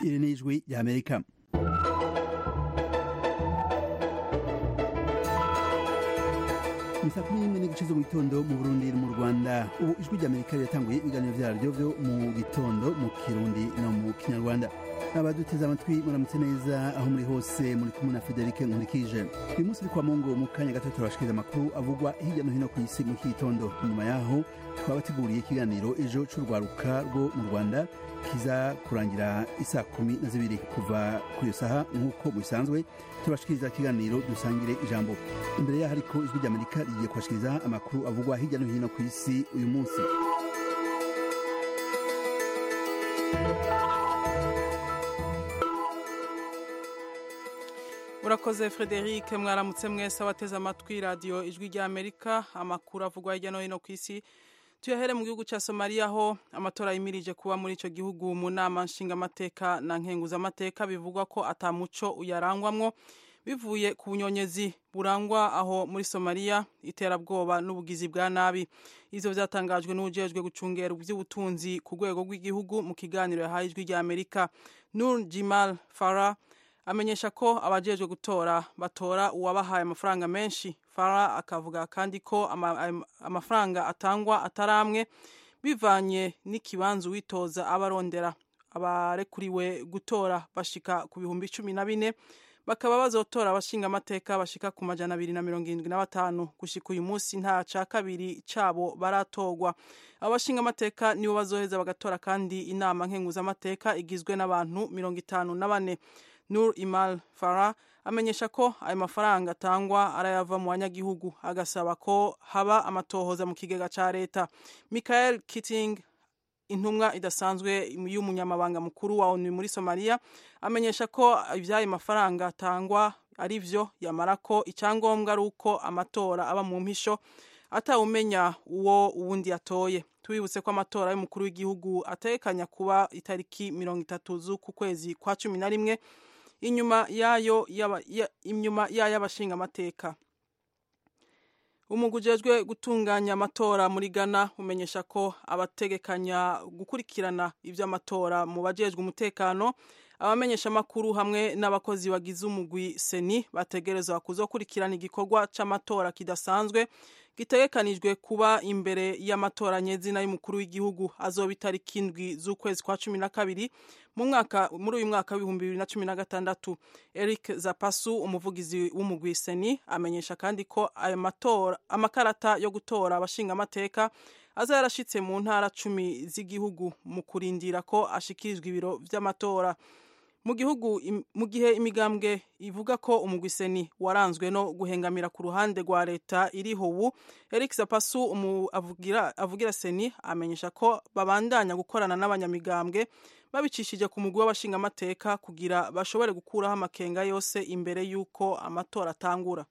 iri ni ijwi ry'Amerika. Ni saa kumi n'imwe n'igice zo mu gitondo mu Burundi no mu Rwanda. Ubu ijwi ry'Amerika ryatanguye ibiganiro vyaryo vyo mu gitondo mu Kirundi no mu Kinyarwanda. Abaduteze amatwi muramutse neza aho muri hose, muri kumwe na Frederic Nkurikije. Uyu munsi kwa Mungu mu kanya gato turabashikiriza amakuru avugwa hirya no hino ku isi mu gitondo. Nyuma yaho twabateguriye ikiganiro ejo c'urwaruka rwo mu Rwanda kiza kurangira isa 12 kuva kuri iyo saha nk'uko bisanzwe tubashikiriza ikiganiro dusangire ijambo. Imbere yaho ariko ijwi ry'Amerika rigiye kubashikiriza amakuru avugwa hirya no hino ku isi uyu munsi. Urakoze Frederic, mwaramutse mwese abateze amatwi radio ijwi ry'Amerika. Amakuru avugwa hirya no hino ku isi tuyahere mu gihugu ca Somalia aho amatora yimirije kuba muri ico gihugu mu nama nshingamateka na nkenguzamateka bivugwa ko atamuco uyarangwamwo bivuye ku bunyonyezi burangwa aho muri Somalia, iterabwoba n'ubugizi bwa nabi. Ivyo vyatangajwe n'ujejwe gucungera ivy'ubutunzi ku rwego rw'igihugu mu kiganiro yahaye ijwi ry'Amerika. Nur Jimal Farah amenyesha ko abajejwe gutora batora uwabahaye amafaranga menshi. Farah akavuga kandi ko amafaranga atangwa ataramwe bivanye n'ikibanza witoza abarondera. Abarekuriwe gutora bashika ku 14,000 bakaba bazotora abashinga amateka bashika ku 275 gushika uyu munsi nta ca kabiri cabo baratorwa. Abashinga amateka nibo bazoheza bagatora kandi inama nkenguza amateka igizwe n'abantu 54. Nur Imal Farah amenyesha ko ayo mafaranga atangwa arayava mu banyagihugu, agasaba ko haba amatohoza mu kigega ca leta. Michael Keating, intumwa idasanzwe y'umunyamabanga mukuru wa ONU muri Somalia, amenyesha ko ivyayo mafaranga atangwa ari vyo, yamara ko icyangombwa ari uko amatora aba mu mpisho atawumenya uwo uwundi yatoye. Tubibutse ko amatora y'umukuru w'igihugu atekanya kuba itariki 30 z'uku kwezi kwa 11 inyuma yayo y'abashinga amateka. Umugujejwe gutunganya amatora muri Ghana umenyesha ko abategekanya gukurikirana ivy'amatora mu bajejwe umutekano, abamenyesha makuru hamwe n'abakozi bagize umugwi seni bategerezwa kuzokurikirana igikorwa c'amatora kidasanzwe gitegekanijwe kuba imbere y'amatora nyezina y'umukuru w'igihugu azoba itariki 7 z'ukwezi kwa 12 muri uyu mwaka w'2016. Eric Zapasu, umuvugizi w'umugwi seni, amenyesha kandi ko ayo matora amakarata yo gutora abashinga amateka aza yarashitse mu ntara 10 z'igihugu mu kurindira ko ashikirizwa ibiro vy'amatora. Mu gihe imigambwe ivuga ko umugwi seni waranzwe no guhengamira ku ruhande rwa leta iriho ubu, Eric Zapasu avugira seni amenyesha ko babandanya gukorana n'abanyamigambwe babicishije ku mugwi w'abashinga amateka kugira bashobore gukuraho amakenga yose imbere y'uko amatora atangura.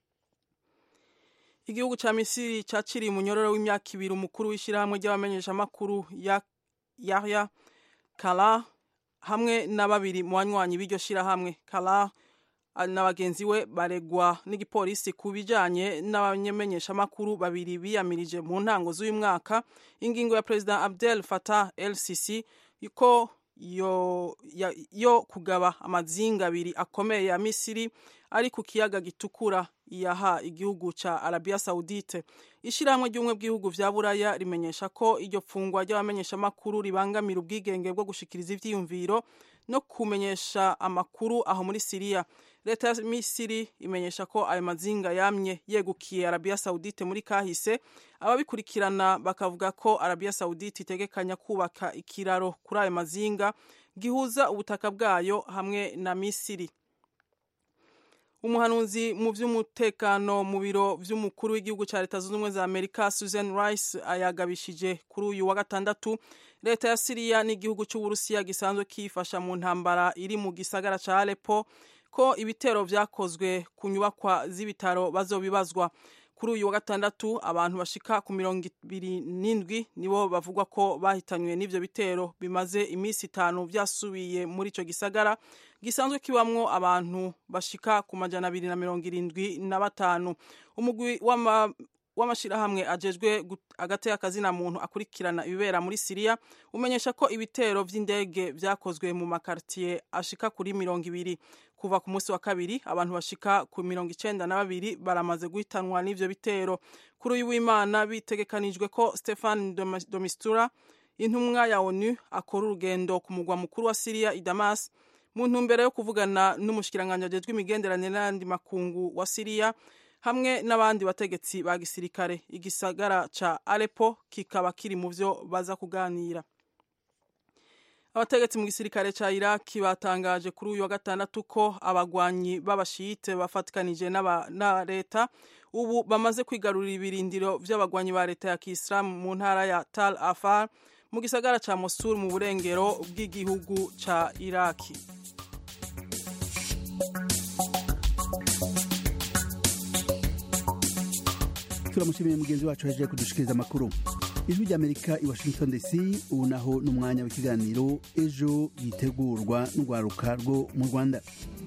Igihugu ca Misiri caciriye umunyororo w'imyaka 2 umukuru w'ishirahamwe ry'abamenyesha makuru Yahya Kala hamwe na babiri mu banywanyi b'iryo shirahamwe. Kala na bagenzi we baregwa n'igipolisi kubijanye n'abamenyesha makuru babiri biyamirije mu ntango z'uyu mwaka ingingo ya President Abdel Fattah el-Sisi yuko yo kugaba amazinga abiri akomeye ya Misiri ari ku kiyaga gitukura yaha igihugu ca Arabia Saudite. Ishirahamwe ry'umwe bw'ibihugu vya Buraya rimenyesha ko iryo fungwa ry'abamenyesha makuru ribangamira ubwigenge bwo gushikiriza ivyiyumviro no kumenyesha amakuru aho muri Syria. Leta ya Misiri imenyesha ko ayo mazinga yamye yegukiye Arabia Saudite muri kahise. Ababikurikirana bakavuga ko Arabia Saudite itegekanya kubaka ikiraro kuri ayo mazinga gihuza ubutaka bwayo hamwe na Misiri. Umuhanuzi mu vy'umutekano mu biro vy'umukuru w'igihugu ca Leta Zunze Ubumwe za Amerika Susan Rice ayagabishije kuri uyu wa gatandatu leta ya Syria n'igihugu c'Uburusiya gisanzwe kifasha mu ntambara iri mu gisagara ca Aleppo ko ibitero vyakozwe ku nyubakwa z'ibitaro bazobibazwa. Kuri uyu wa gatandatu abantu bashika ku 27 nibo bavugwa ko bahitanywe n'ivyo bitero bimaze imisi 5 vyasubiye muri ico gisagara gisanzwe kibamwo abantu bashika ku 275. Umugwi w'amashirahamwe ajejwe agateka kazina muntu akurikirana ibibera muri Syria umenyesha ko ibitero vy'indege vyakozwe mu makartier ashika kuri 200 kuva ku munsi wa kabiri abantu bashika ku 92 baramaze guhitanwa n'ivyo bitero. Kuri uyu w'Imana bitegekanijwe ko Stefan de Mistura intumwa ya ONU akora urugendo ku mugwa mukuru wa Syria i Damas mu ntumbero yo kuvugana n'umushikiranganje ajejwe imigenderanire n'andi makungu wa Syria hamwe n'abandi bategetsi ba gisirikare. Igisagara ca Aleppo kikaba kiri mu vyo baza kuganira. Abategetsi mu gisirikare ca Iraq batangaje kuri uyu wa gatandatu ko abagwanyi b'abashite bafatikanije na leta ubu bamaze kwigarurira ibirindiro vy'abagwanyi ba leta ya Kiislamu mu ntara ya Tal Afar mu gisagara ca Mosul mu burengero bw'igihugu ca Iraq. Turamushimiye mugenzi wacu aje kudushikiriza amakuru. Ijwi ry'Amerika i Washington DC ubu naho n'umwanya w'ikiganiro ejo yitegurwa n'urwaruka rwo mu Rwanda.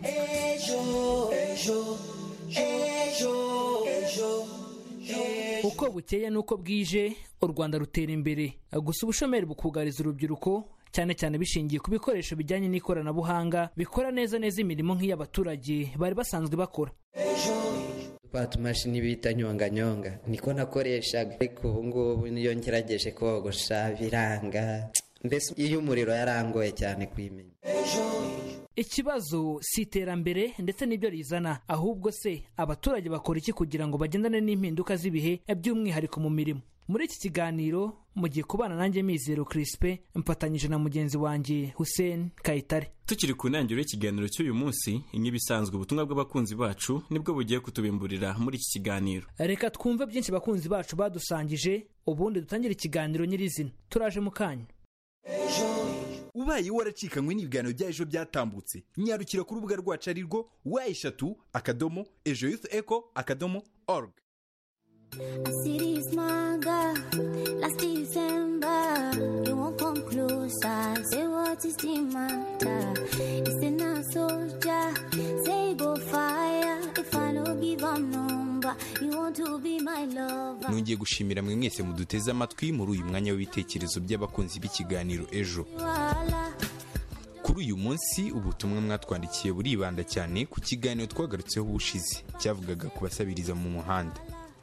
Uko bukeye nuko bwije u Rwanda rutera imbere, gusa ubushomeri bukugariza urubyiruko cyane cyane bishingiye ku bikoresho bijyanye n'ikoranabuhanga bikora neza imirimo nk'iy'abaturage bari basanzwe bakora. Batumashini bita nyonganyonga niko nakoreshaga, ariko ubu ngubu niyo ngerageje kogosha biranga, mbese iyo umuriro yarangoye cyane kwimenya. Ikibazo si iterambere ndetse n'ibyo rizana, ahubwo se abaturage bakora iki kugira ngo bagendane n'impinduka z'ibihe by'umwihariko mu mirimo? Muri iki kiganiro mugiye kubana nanjye Mizero Crispin mfatanyije na mugenzi wanjye Hussein Kayitare. Tukiri ku ntangiriro y'ikiganiro cy'uyu munsi, nk'ibisanzwe ubutumwa bw'abakunzi bacu nibwo bugiye kutubimburira muri iki kiganiro. Reka twumve byinshi bakunzi bacu badusangije, ubundi dutangire ikiganiro nyirizina. Turaje mu kanya. Ubaye waracikanywe n'ibiganiro bya ejo byatambutse, nyarukira ku rubuga rwacu arirwo wa3.ejoyouthecho.org. A city smaga, last December, you won't come closer, say what is the matter, it's in a soldier, say go fire, if I no give a number, you want to be my lover. Nongeye gushimira mwe mwese muduteze amatwi muri uyu mwanya w'ibitekerezo by'abakunzi b'ikiganiro ejo. Kuri uyu munsi ubutumwa mwatwandikiye buribanda cyane ku kiganiro twagarutseho ubushize cyavugaga ku basabiriza mu muhanda.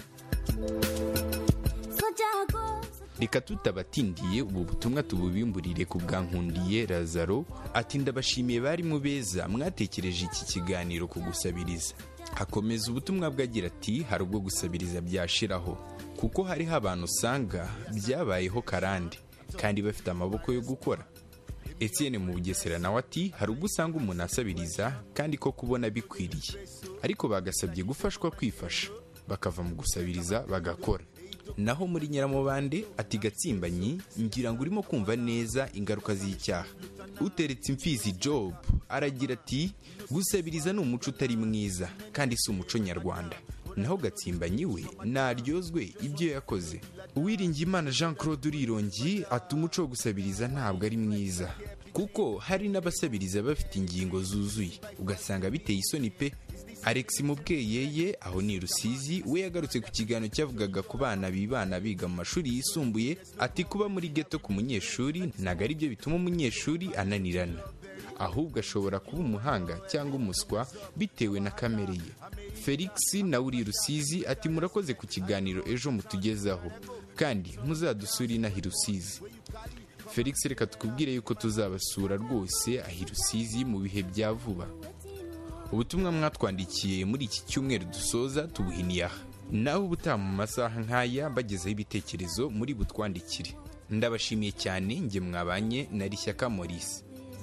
Reka tutabatindiye ubu butumwa tububimburire ku bwankundiye Lazaro ati ndabashimiye bari mu beza mwatekereje iki kiganiro ku gusabiriza. Hakomeza ubutumwa bwagira ati hari ubwo gusabiriza byashiraho kuko hariho abantu usanga byabayeho karande kandi bafite amaboko yo gukora. Etienne mu Bugesera nawe ati hari ubwo usanga umuntu asabiriza kandi ko kubona bikwiriye ariko bagasabye gufashwa kwifasha bakava mu gusabiriza bagakora. Naho muri Nyiramubande ati Gatsimbanyi ngira ngo urimo kumva neza ingaruka z'icyaha. Uteretse imfizi Job aragira ati gusabiriza ni umuco utari mwiza kandi si umuco nyarwanda. Naho Gatsimbanyi we naryozwe ibyo yakoze. Uwiringiyimana Jean Claude Urirongi ati umuco wo gusabiriza ntabwo ari mwiza kuko hari n'abasabiriza bafite ingingo zuzuye ugasanga biteye isoni pe. Alex Mubweyeye aho ni Rusizi we yagarutse ku kiganiro cyavugaga ku bana bibana biga mu mashuri yisumbuye ati kuba muri ghetto ku munyeshuri ntago ari byo bituma umunyeshuri ananirana, ahubwo ashobora kuba umuhanga cyangwa umuswa bitewe na kamere ye. Felix na uri Rusizi ati murakoze ku kiganiro ejo mutugezaho kandi muzadusura inahi Rusizi. Felix reka tukubwire yuko tuzabasura rwose ahi Rusizi mu bihe bya vuba. Ubutumwa mwatwandikiye muri iki cyumweru dusoza tubuhiniye aha, naho ubutaha mu masaha nk'aya bagezeho ibitekerezo muri butwandikire. Ndabashimiye cyane, nge mwabanye na Rishyaka Maurice.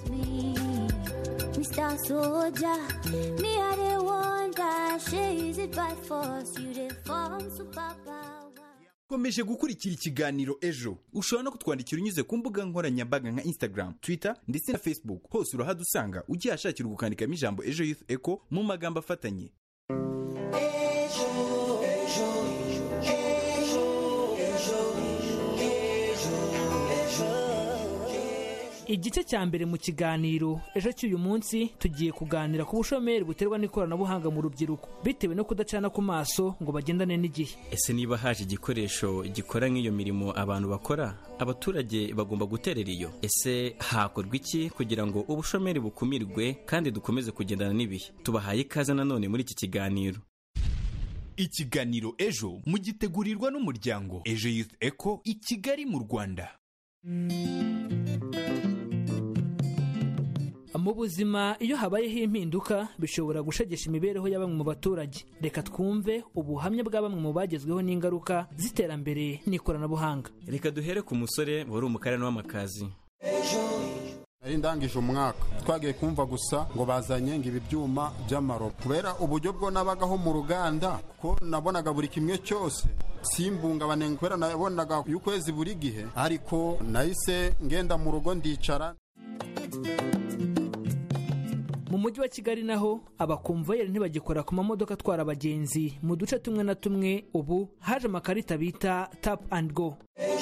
Mr. Soldier, me I the one that shares it by force, you the form superpower. Komeje gukurikira ikiganiro ejo. Ushobora no kutwandikira unyuze ku mbuga nkoranyambaga nka Instagram, Twitter ndetse na Facebook. Hose urahadusanga ugiye ashakira gukandikamo ijambo Ejo Youth Echo mu magambo afatanye. igice cya mbere mu kiganiro ejo cy'uyu munsi tugiye kuganira ku bushomeri buterwa n'ikoranabuhanga mu rubyiruko bitewe no kudacana ku maso ngo bagendane n'igihe. Ese niba haje igikoresho gikora nk'iyo mirimo abantu bakora, abaturage bagomba guterera iyo? Ese hakorwa iki kugira ngo ubushomeri bukumirwe kandi dukomeze kugendana n'ibihe? Tubahaye ikaze nanone muri iki kiganiro. Ikiganiro ejo mugitegurirwa n'umuryango Ejo Youth Eco i Kigali mu Rwanda. Mu buzima iyo habayeho impinduka bishobora gushegesha imibereho ya bamwe mu baturage. Reka twumve ubuhamya bwa bamwe mu bagezweho n'ingaruka z'iterambere n'ikoranabuhanga. Reka duhere ku musore wari umukarani w'amakazi. Nari ndangije umwaka twagiye kumva gusa ngo bazanye ngo ibi byuma by'amaro kubera uburyo bwo nabagaho mu ruganda ko nabonaga buri kimwe cyose simbungabane kubera nabonaga y'ukwezi buri gihe, ariko nahise ngenda mu rugo ndicara. Mu mujyi wa Kigali naho abakomvayeri ntibagikora ku mamodoka atwara abagenzi mu duce tumwe na tumwe. Ubu haje amakarita bita tap and go.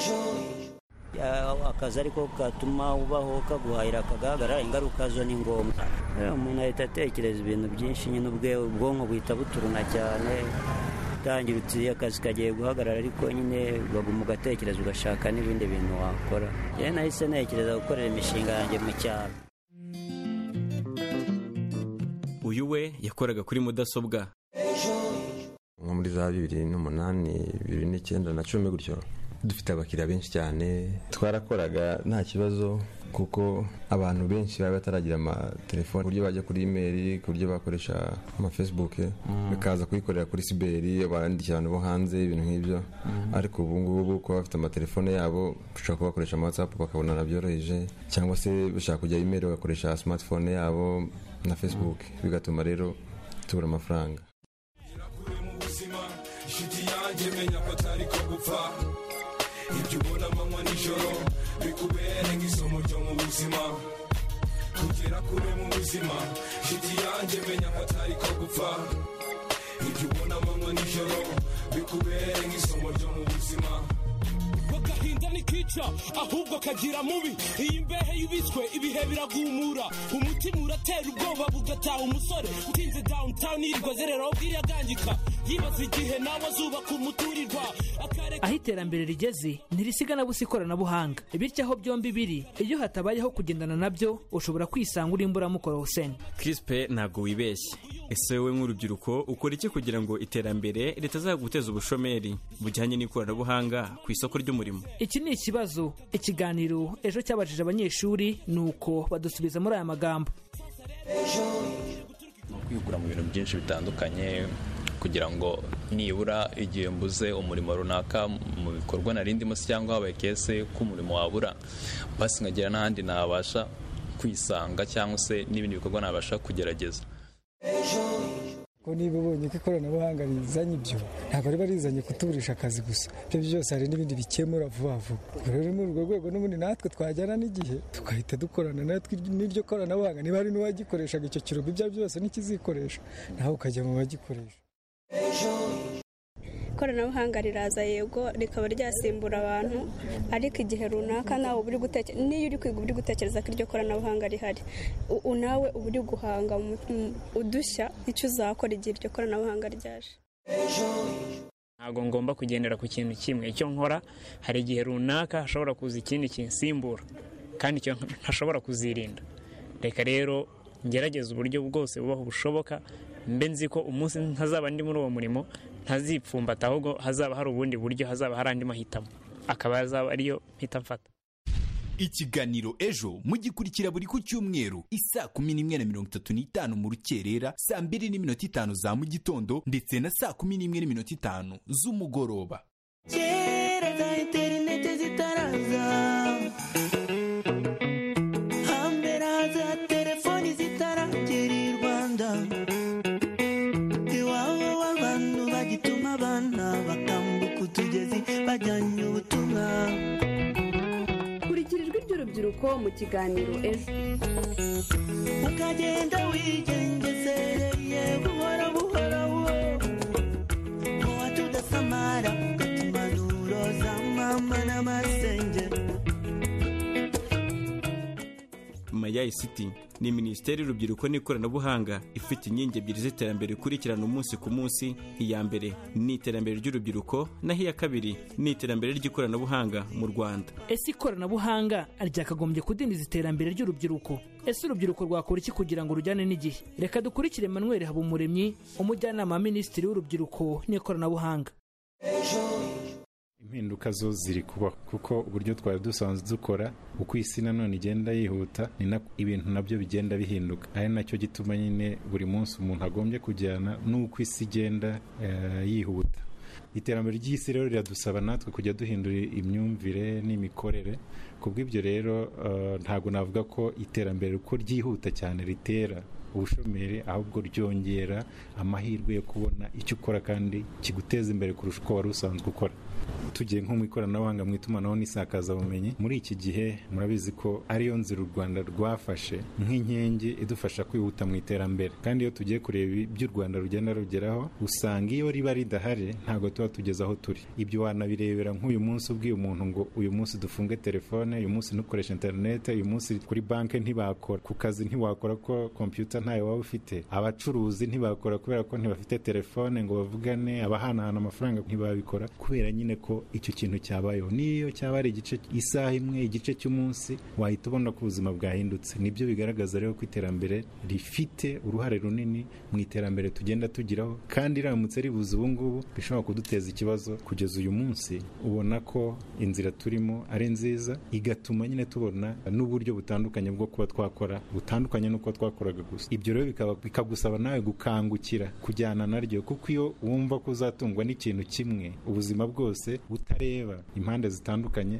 Akazi ariko katuma ubaho kaguhahira akagaragara, ingaruka zo ni ngombwa. Umuntu ahita atekereza ibintu byinshi, nyine ubwonko buhita buturuna cyane, utangira uti akazi kagiye guhagarara, ariko nyine baguma ugatekereza ugashaka n'ibindi bintu wakora. Njye nahise ntekereza gukorera imishinga yanjye mu cyaro. Uyu we yakoraga kuri mudasobwa. Nko muri za 2008, 2009 na 10 gutyo dufite abakiriya benshi cyane. Twarakoraga nta kibazo kuko abantu benshi bari bataragira amatelefone, uburyo bajya kuri email, uburyo bakoresha ama Facebook, bikaza kuyikorera kuri siberi, barandikira abantu bo hanze ibintu nk'ibyo. Ariko ubu ngubu ko bafite amatelefone yabo, ushobora kubakoresha WhatsApp bakabonana byoroheje, cyangwa se bashaka kujya email bagakoresha smartphone yabo na Facebook, bigatuma rero tubura amafaranga. Ibyo ubona amanywa nijoro bikubere nk'isomo ryo mu buzima, kugera kure mu buzima shiti yanjye menya ko atari ko gupfa. Ibyo ubona amanywa nijoro bikubere nk'isomo ryo mu buzima. Wagahinda nikica ahubwo kagira mubi, iyi mbehe yubitswe ibihe biragumura, umutima uratera ubwoba bugataha umusore utinze downtown yirirwa zerera ubwira yagangika, yibaza igihe nawe azubaka umuturirwa. Aho iterambere rigeze ntirisiga na busa ikoranabuhanga, bityo aho byombi biri iyo hatabayeho kugendana nabyo ushobora kwisanga uri imburamukoro. Hussein Crispe ntabwo wibeshye. Ese wowe nk'urubyiruko ukora iki kugira ngo iterambere ritazaguteza ubushomeri bujyanye n'ikoranabuhanga ku isoko ry'umurimo? Iki ni ikibazo ikiganiro ejo cyabajije abanyeshuri, nuko badusubiza muri aya magambo. Kwigura mu bintu byinshi bitandukanye kugira ngo nibura igihe mbuze umurimo runaka mu bikorwa narindimo se cyangwa habaye kese ko umurimo wabura, basi nkagira n'ahandi nabasha kwisanga cyangwa se n'ibindi bikorwa nabasha kugerageza. Ko niba ubonye ko ikoranabuhanga rizanye ibyo, ntabwo riba rizanye kutuburisha akazi gusa, ibyo byose hari n'ibindi bikemura vuba vuba. Rero muri urwo rwego n'ubundi natwe twajyana n'igihe tukahita dukorana natwe n'iryo koranabuhanga. Niba hari n'uwagikoreshaga icyo kirubi ibyo byose n'ikizikoresha, nawe ukajya mu bagikoresha. Ikoranabuhanga riraza yego rikaba ryasimbura abantu, ariko igihe runaka nawe uri gutekereza, niyo uri kwiga uri gutekereza ko iryo koranabuhanga rihari, nawe uba uri guhanga udushya icyo uzakora igihe iryo koranabuhanga ryaje. Ntabwo ngomba kugendera ku kintu kimwe, icyo nkora hari igihe runaka hashobora kuza ikindi kinsimbura kandi icyo ntashobora kuzirinda. Reka rero ngerageza uburyo bwose bubaho bushoboka, mbe nzi ko umunsi ntazaba ndi muri uwo murimo ntazipfumbata, ahubwo hazaba hari ubundi buryo, hazaba hari andi mahitamo, akaba yazaba ariyo mpita mfata. Ikiganiro ejo mugikurikira buri ku cyumweru isaa 11:35 mu rukerera, saa 2:05 za mu gitondo ndetse na saa 11:05 z'umugoroba. Kereza interinete zitaraza, hambere za telefoni zitaragera i Rwanda, iwabo w'abantu bagituma abana bakambuka utugezi bajyanye ubutumwa. Kurikira ijwi ry'urubyiruko mu kiganiro ejo. Ukagenda wigengeseye buhoro buhoro, wowe tudasamara ugatuma nuroza mama n'amasenge. ya ICT. Ni Minisiteri y'Urubyiruko n'Ikoranabuhanga ifite inkingi ebyiri z'iterambere ikurikirana umunsi ku munsi. Iya mbere ni iterambere ry'urubyiruko, naho iya kabiri ni iterambere ry'ikoranabuhanga mu Rwanda. Ese ikoranabuhanga ryakagombye kudindiza iterambere ry'urubyiruko? Ese urubyiruko rwakora iki kugira ngo rujyane n'igihe? Reka dukurikire Emmanuel Habumuremyi, umujyanama wa Minisitiri w'Urubyiruko n'Ikoranabuhanga. Impinduka zo ziri kubaho kuko uburyo twari dusanzwe dukora uko isi nanone igenda yihuta ni ibintu nabyo bigenda bihinduka, ari nacyo gituma nyine buri munsi umuntu agombye kujyana n'uko isi igenda yihuta. Iterambere ry'isi rero riradusaba natwe kujya duhindura imyumvire n'imikorere. Kubw'ibyo rero ntabwo navuga ko iterambere uko ryihuta cyane ritera ubushomeri, ahubwo ryongera amahirwe yo kubona icyo ukora kandi kiguteza imbere kurusha uko wari usanzwe ukora. Tugiye nko mu ikoranabuhanga, mu itumanaho n'isakazabumenyi, muri iki gihe murabizi ko ariyo nzira u Rwanda rwafashe nk'inkingi idufasha kwihuta mu iterambere. Kandi iyo tugiye kureba ibyo u Rwanda rugenda rugeraho, usanga iyo riba ridahari ntabwo tuba tugeze aho turi. Ibyo wanabirebera nk'uyu munsi ubwiye umuntu ngo uyu munsi dufunge telefone, uyu munsi ntukoreshe interinete, uyu munsi kuri banki ntibakora, ku kazi ntiwakora ko computer ntayo waba ufite, abacuruzi ntibakora kubera ko ntibafite telefone ngo bavugane, abahanahana amafaranga ntibabikora kubera nyine ko icyo kintu cyabayeho. Niyo cyaba ari igice isaha imwe, igice cy'umunsi, wahita ubona ko ubuzima bwahindutse. Nibyo bigaragaza rero ko iterambere rifite uruhare runini mu iterambere tugenda tugiraho, kandi riramutse ribuze ubu ngubu bishobora kuduteza ikibazo. Kugeza uyu munsi ubona ko inzira turimo ari nziza, igatuma nyine tubona n'uburyo butandukanye bwo kuba twakora butandukanye n'uko twakoraga gusa. Ibyo rero bikagusaba nawe gukangukira kujyana naryo, kuko iyo wumva ko uzatungwa n'ikintu kimwe ubuzima bwose utareba impande zitandukanye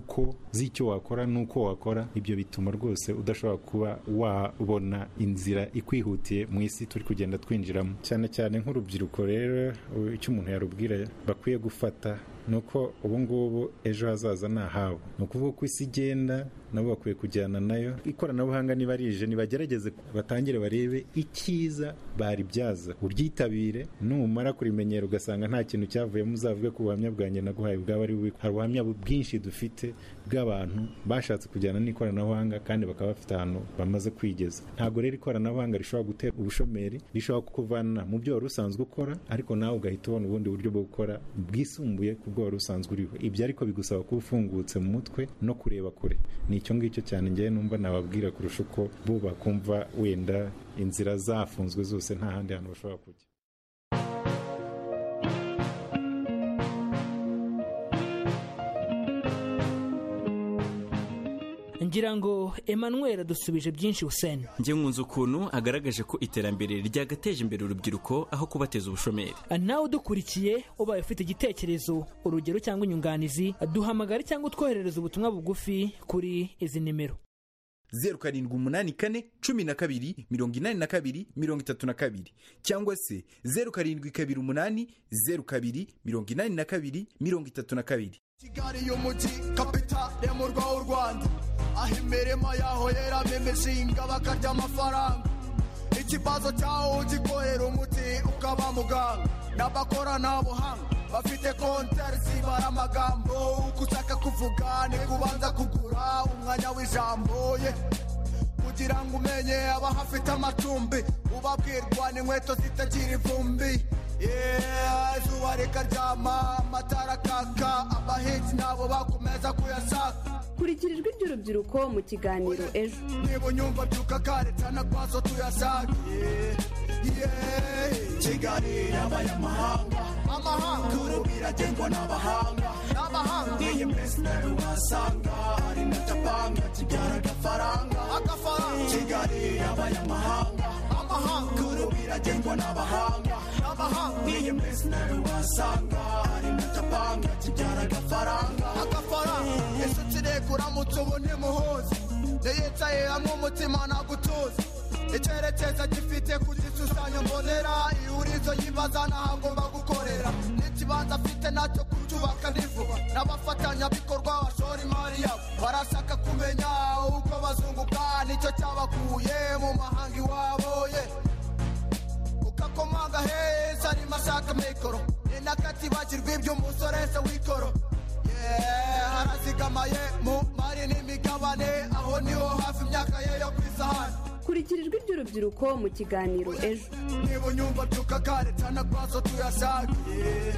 z'icyo wakora n'uko wakora, ibyo bituma rwose udashobora kuba wabona inzira ikwihutiye mu isi turi kugenda twinjiramo. Cyane cyane nk'urubyiruko rero icyo umuntu yarubwira bakwiye gufata nuko ubu ngubu ejo hazaza ni ahabo. Ni ukuvuga ko isi igenda, nabo bakwiye kujyana nayo. Ikoranabuhanga niba rije nibagerageze batangire barebe icyiza baribyaza, uryitabire. Numara kurimenyera ugasanga nta kintu cyavuyemo, uzavuge ku buhamya bwanjye naguhaye bwaba ari bubi. Hari ubuhamya bwinshi dufite bw'abantu bashatse kujyana n'ikoranabuhanga kandi bakaba bafite ahantu bamaze kwigeza. Ntabwo rero ikoranabuhanga rishobora gutera ubushomeri, rishobora kukuvana mu byo wari usanzwe ukora, ariko nawe ugahita ubona ubundi buryo bwo gukora bwisumbuye kubwo wari usanzwe uriho. Ibyo ariko bigusaba kuba ufungutse mu mutwe no kureba kure. Ni icyo ngicyo cyane njyewe numva nababwira kurusha uko bo bakumva wenda inzira zafunzwe zose nta handi hantu bashobora kujya. Ngira ngo Emmanuel dusubije byinshi Hussein. Njye nkunze ukuntu agaragaje ko iterambere ryagateje imbere urubyiruko aho kubateza ubushomeri. Nawe udukurikiye ubaye ufite igitekerezo, urugero cyangwa inyunganizi, duhamagare cyangwa utwoherereza ubutumwa bugufi kuri izi nimero: 0784128232 cyangwa se 0728028232. Kigali y'umujyi kapitale mu Rwanda, aho imirimo yaho yeramo imishinga bakarya amafaranga. Ikibazo cyawo gikorera umuti ukaba muganga, n'abakoranabuhanga bafite konteri zibara amagambo. Uko ushaka kuvuga ni kubanza kugura umwanya w'ijambo ye, kugira ngo umenye abahafite amacumbi, ubabwirwa n'inkweto zitagira ivumbi. Izuba rikaryama, amatara akaka, abahinzi nabo bakomeza kuyashaka. Kurikira ijwi ry'urubyiruko mu kiganiro ejo. Niba unyumva byuka kare cyane kwazo tuyashaka. Kigali y'abanyamahanga, amahanga kuru biragengwa n'abahanga, iyi mesneri wasanga ari na Japanga kibyara agafaranga. Kigali y'abanyamahanga, amahanga kuru biragengwa n'abahanga, iyi mesneri wasanga ari na Japanga kibyara agafaranga. Inshuti reka uramutse ubone muhozi, yicaye hamwe umutima nagutuza. Icyerekezo gifite ku gishushanyo mbonera, ihurizo yibaza n'aho agomba gukorera, n'ikibanza afite nacyo kucyubaka n'ivuba. N'abafatanyabikorwa bashora imari yabo barashaka kumenya uko bazunguka, nicyo cyabakuye mu mahanga iwabo. Ukakomanga heza arimo ashaka mikoro, ni nakati bagirwa iby'umusorese w'ikoro. Harazigamaye mu mari n'imigabane, aho niho hafi imyaka ye yo kurikira ijwi ry'urubyiruko mu kiganiro ejo. niba unyumva tukakaretsana kwazo tuyasagiye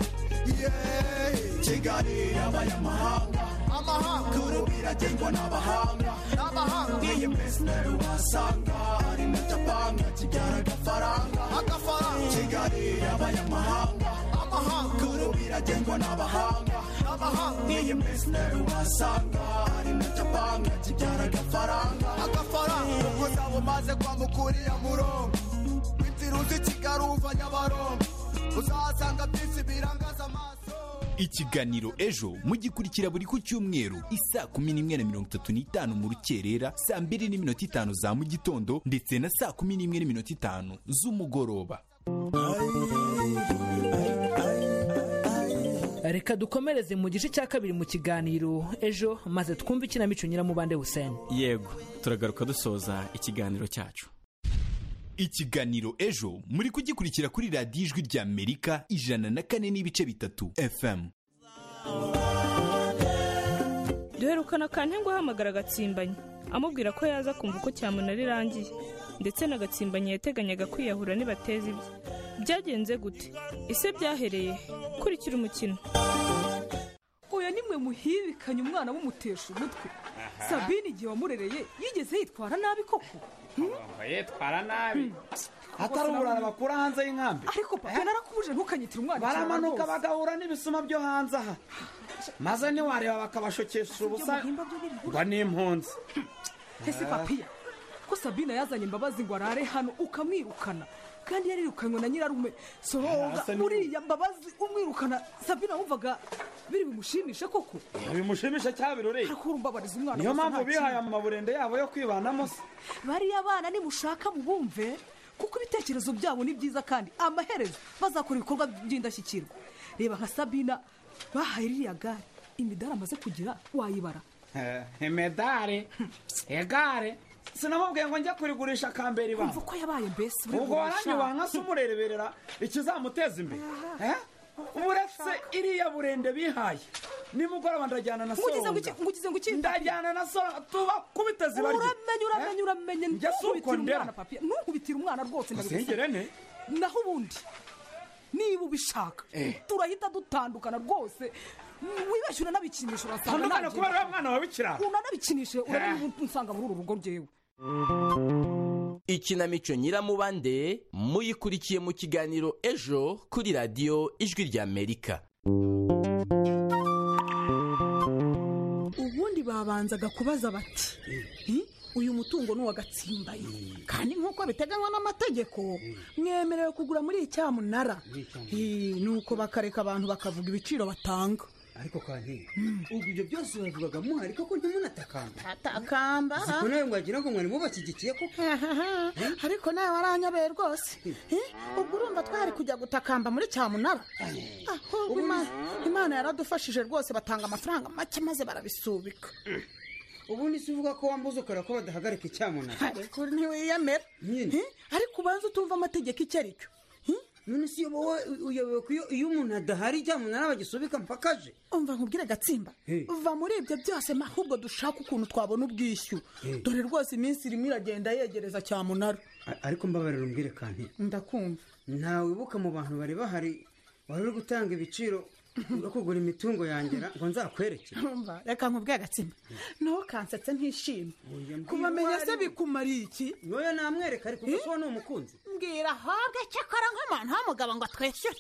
Kigali y'abanyamahanga kuru biragengwa n'abahanga iyi business wasanga ari na Japanga kibyara agafaranga Kigali y'abanyamahanga kuru biragengwa n'abahanga iyi business wasanga ari na Japanga kibyara agafaranga uko zabo maze kwamukuriya murongo inziruzi Kigali uva Nyabarongo uzasanga byinshi birangaza amaso. Ikiganiro ejo mugikurikira buri ku cyumweru isa 11:35 mu rukerera, saa 2:05 za mu gitondo ndetse na saa 11:05 z'umugoroba. Reka dukomereze mu gice cya kabiri mu kiganiro ejo maze twumve ikinamico Nyiramubande Hussein. Yego, turagaruka dusoza ikiganiro cyacu. Ikiganiro ejo muri kugikurikira kuri radiyo ijwi rya Amerika 104.3 FM. Duherukana Kantengo ahamagara Gatsimbanye amubwira ko yaza kumva uko cyamunara irangiye, ndetse na Gatsimbanye yateganyaga kwiyahura nibateza ibye. Byagenze gute? Ese byahereye kurikira umukino. Oya nimwe muhirikanye umwana w'umutesha umutwe. Sabine igihe wamurereye yigeze yitwara nabi koko. Yitwara nabi atari uburara bakura hanze y'inkambi. Ariko papa narakubuje ntukanyitira umwana. Baramanuka bagahura n'ibisuma byo hanze aha, maze niwareba bakabashokesha ubusa ngo ni impunzi. Ese papiya ko Sabine yazanye imbabazi ngo arare hano ukamwirukana, kandi yarirukanywe na nyirarume Soronga. Uriya mbabazi umwirukana Sabine wumvaga biri bimushimishe koko? Bimushimishe cyabirore. Akurumbabariza umwana. Niyo mpamvu bihaye amaburende yabo yo kwibanamo. Bari abana ni mushaka mubumve kuko ibitekerezo byabo ni byiza kandi amaherezo bazakora ibikorwa by'indashyikirwa. Reba nka Sabina bahaye iriya gare, imidari amaze kugira wayibara. Imedari egare sinamubwiye ngo njya kurigurisha kambere ba. Umva ko yabaye mbese ubwo waranyuba nka sumurereberera ikizamuteza imbere. Uretse iriya burende bihaye nimugoroba ndajyana na Soronga. Ngugize ngo iki? Ndajyana na Soronga tuba kubiteza barye. Uramenye njyasuko ndera papiya. Ntukubitira umwana rwose ndabisengere. Naho ubundi niba ubishaka turahita dutandukana rwose. Wibashyura nabikinisha urasanga nta kubera umwana wabikira. Unanabikinishe uransanga muri uru rugo ryewe. Ikinamico Nyiramubande muyikurikiye mu kiganiro ejo kuri radiyo ijwi rya Amerika. Ubundi babanzaga kubaza bati uyu mutungo n'uwa Gatsimbaye, kandi nk'uko biteganywa n'amategeko mwemerewe kugura muri icyamunara. Nuko bakareka abantu bakavuga ibiciro batanga. Ariko kandi ubwo ibyo byose bavugaga muhari koko ntimunatakamba. Atakamba siko nawe ngo agira ngo mwari mubakigikiye koko. Ariko nawe waranyabeye rwose. Ubwo urumva twari kujya gutakamba muri cyamunara. Imana yaradufashije rwose, batanga amafaranga make maze barabisubika. Ubundi sivuga ko wambuze ukora ko badahagarika icyamunara. Ariko ntiwiyemera. Ariko ubanza utumva amategeko icyo ari cyo. None si uyobewe ko iyo umuntu adahari icyamunara bagisubika mpakaje. Umva nkubwire Gatsimba, uva muri ibyo byose ahubwo dushaka ukuntu twabona ubwishyu. Dore rwose iminsi irimo iragenda yegereza cyamunara. Ariko mbabarira umbwire kandi. Ndakumva. Ntawe wibuka mu bantu bari bahari wari uri gutanga ibiciro no kugura imitungo yangera ngo nzakwerekere. Umva reka nkubwire Gatsimba, no kansetse ntishimye. Kubamenya se bikumariye iki? Yoyo namwereka ariko ko ni umukunzi. Mbwira habwe cyakora nk'abantu hamugaba ngo atweshyure.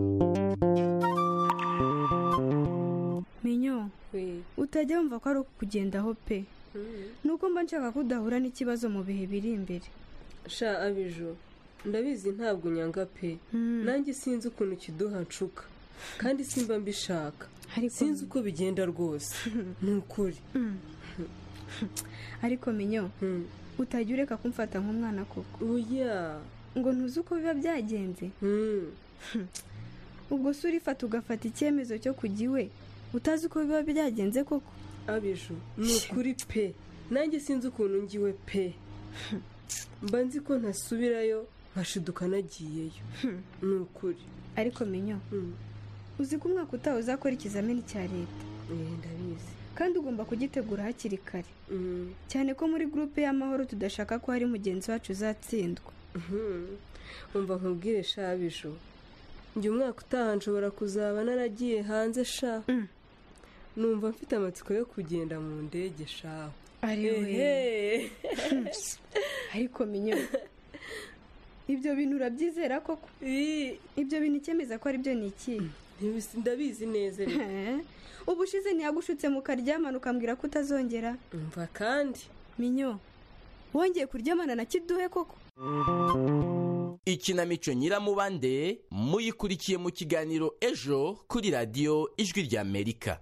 Minyo, utajya wumva ko ari ukukugendaho pe. Nuko mba nshaka kudahura n'ikibazo mu bihe biri imbere. Sha Abijo, ndabizi ntabwo nyanga pe. Nanjye sinzi ukuntu kiduha nshuka. Kandi simba mbishaka. Sinzi uko bigenda rwose. Nukuri. Ariko Minyo, utajya ureka kumfata nk'umwana koko. Oya, ngo ntuzi uko biba byagenze. Ubwo se urifata ugafata icyemezo cyo kujya iwe utazi uko biba byagenze koko. Abijo, nukuri pe. Nanjye sinzi ukuntu ngiwe pe. Mba nzi ko ntasubirayo nkashiduka nagiyeyo. Nukuri. Ariko Minyo, uzi ko umwaka utaha uzakora ikizamini cya leta. Ndabizi. kandi ugomba kugitegura hakiri kare cyane ko muri gurupe y'amahoro tudashaka ko hari mugenzi wacu uzatsindwa. umva nkubwire Shabijo, njye umwaka utaha nshobora kuzaba naragiye hanze sha. numva mfite amatsiko yo kugenda mu ndege shaho. ariko minyo ibyo bintu urabyizera koko? ibyo bintu ikemeza ko ari byo ni iki? ndabizi neza rero. ubushize ntiyagushutse mu karyamana ukambwira ko utazongera. umva kandi minyo wongeye kuryamana na Kiduhe koko? Ikinamico Nyiramubande muyikurikiye mu kiganiro ejo kuri radiyo Ijwi ry'Amerika.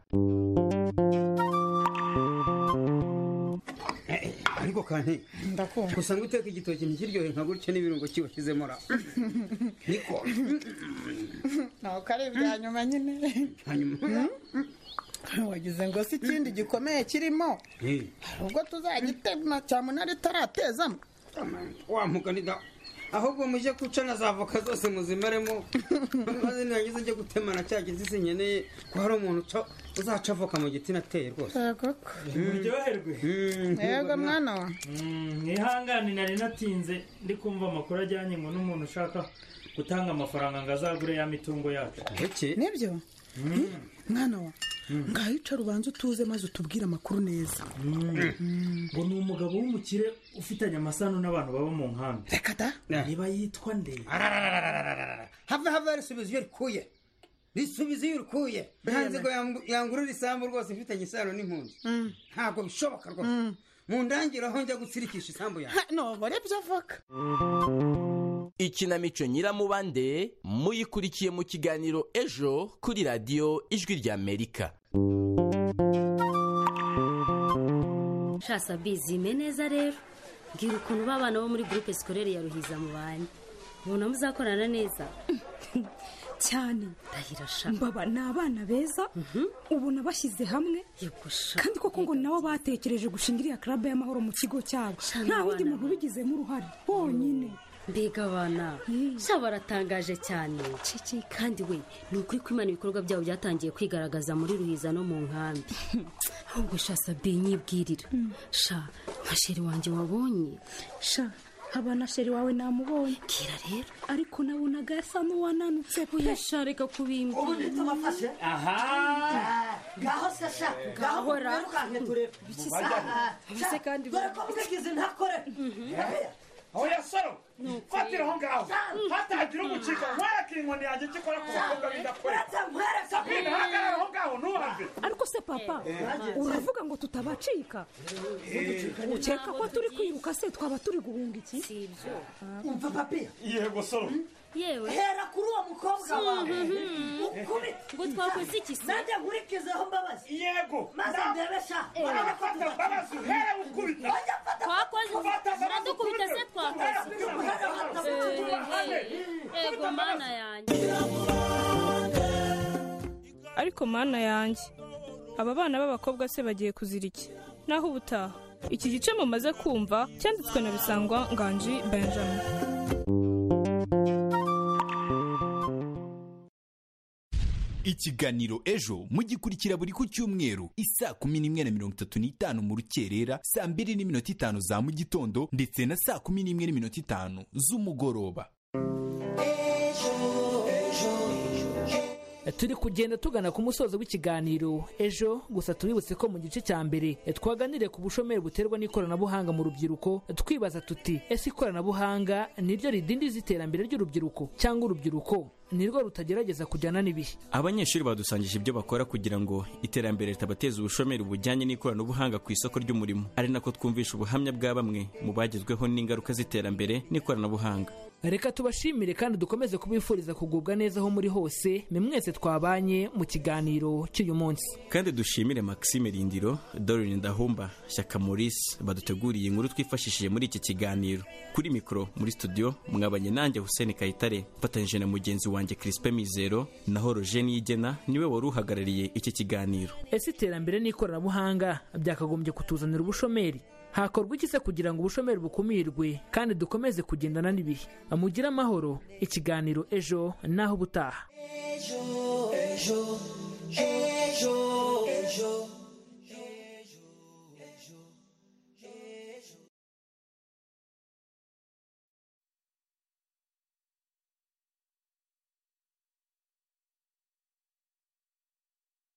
ariko kandi ndakumva gusa ngo uteka igitoki ntikiryohe nka gutyo n'ibirungo kibashyizemo ra niko ntabwo ari ibya nyuma nyine. hanyuma wagize ngo si ikindi gikomeye kirimo, ubwo tuzagitema cyamunara itaratezamo wa muganida, ahubwo mujye kuca na za avoka zose muzimeremo maze nirangiza njye gutemana cya giti sinkeneye ko hari umuntu uzaca avoka mu giti nateye rwose. muryoherwe. yego mwana wa mwihangane nari natinze ndi kumva amakuru ajyanye ngo n'umuntu ushaka gutanga amafaranga ngo azagure ya mitungo yacu. nibyo mwana wa ngaho icara ubanza utuze maze utubwire amakuru neza. ngo ni umugabo w'umukire ufitanye amasano n'abantu baba mu nkambi. reka da niba yitwa nde? have risubiza iyo rikuye, risubiza iyo rikuye. ntanze ngo yangurura isambu rwose ifitanye isano n'impunzi, ntabwo bishoboka rwose. mu ndangiro aho njya gutsirikisha isambu yawe nobore by'avoka. Ikinamico Nyiramubande muyikurikiye mu kiganiro ejo kuri radiyo Ijwi ry'Amerika. shasa bizime neza rero, mbwira ukuntu babana bo muri groupe scolaire ya Ruhiza mubanye, ubona muzakorana neza cyane. ndahira sha mbaba ni abana beza, ubona bashyize hamwe kandi koko ngo nabo batekereje gushinga iriya club y'amahoro mu kigo cyabo, nta wundi muntu ubigizemo uruhare bonyine. mbega abana sha baratangaje cyane kandi we ni ukuri ko Imana ibikorwa byabo byatangiye kwigaragaza muri Ruhiza no mu nkambi. ahubwo sha Sabe nyibwirira sha nka sheri wanjye wabonye sha abana sheri wawe namubonye kira rero, ariko nabonaga yasa n'uwananutse pe. yashareka kubimbwira. ubu nitubafashe ngaho se sha ngaho wirukanke turebe bise kandi dore ko mutegize ntakore. oya soro fatira aho ngaho hatagira umucika nkwereke inkoni yanjye ikikora ku bakobwa b'indakore. Sabine hagarara aho ngaho ntuhave. ariko se papa uravuga ngo tutabacika? ukeka ko turi kwiruka se twaba turi guhunga iki? si ibyo. umva papiya. yego soro. yewe hera kuri uwo mukobwa wawe ukubite ngo twakoze iki se? nanjye nkurikizeho Mbabazi. yego maze ndebesha urafata Mbabazi hera ukubita. twakoze muradukubita se twakoze. ego mana yanjye. ariko mana yanjye aba bana b'abakobwa se bagiye kuzira iki? naho ubutaha iki gice mumaze kumva cyanditswe na Bisangwa Nganji Benjamin. Ikiganiro ejo mugikurikira buri ku cyumweru isaa 11:35 mu rukerera, saa 2:05 za mu gitondo ndetse na saa 11:05 z'umugoroba. turi kugenda tugana ku musozo w'ikiganiro ejo, gusa tubibutse ko mu gice cya mbere twaganiriye ku bushomeri buterwa n'ikoranabuhanga mu rubyiruko, twibaza tuti ese ikoranabuhanga niryo ridindiza iterambere ry'urubyiruko cyangwa urubyiruko nirwo rutagerageza kujyana n'ibihe? Abanyeshuri badusangije ibyo bakora kugira ngo iterambere ritabateza ubushomeri bujyanye n'ikoranabuhanga ku isoko ry'umurimo, ari nako twumvisha ubuhamya bwa bamwe mu bagezweho n'ingaruka z'iterambere n'ikoranabuhanga. Reka tubashimire kandi dukomeze kubifuriza kugubwa neza aho muri hose, mwe mwese twabanye mu kiganiro cy'uyu munsi. Kandi dushimire Maxime Rindiro, Dorine Ndahumba, Shyaka Maurice baduteguriye inkuru twifashishije muri iki kiganiro. Kuri mikoro muri studio mwabanye nanjye Hussein Kayitare mfatanyije na mugenzi wanjye Crispin Mizero, naho Roger Niyigena niwe wari uhagarariye iki kiganiro. Ese iterambere n'ikoranabuhanga byakagombye kutuzanira ubushomeri? Hakorwa iki se kugira ngo ubushomeri bukumirwe kandi dukomeze kugendana n'ibihe? Mugire amahoro. Ikiganiro ejo naho ubutaha. Ejo, ejo, ejo.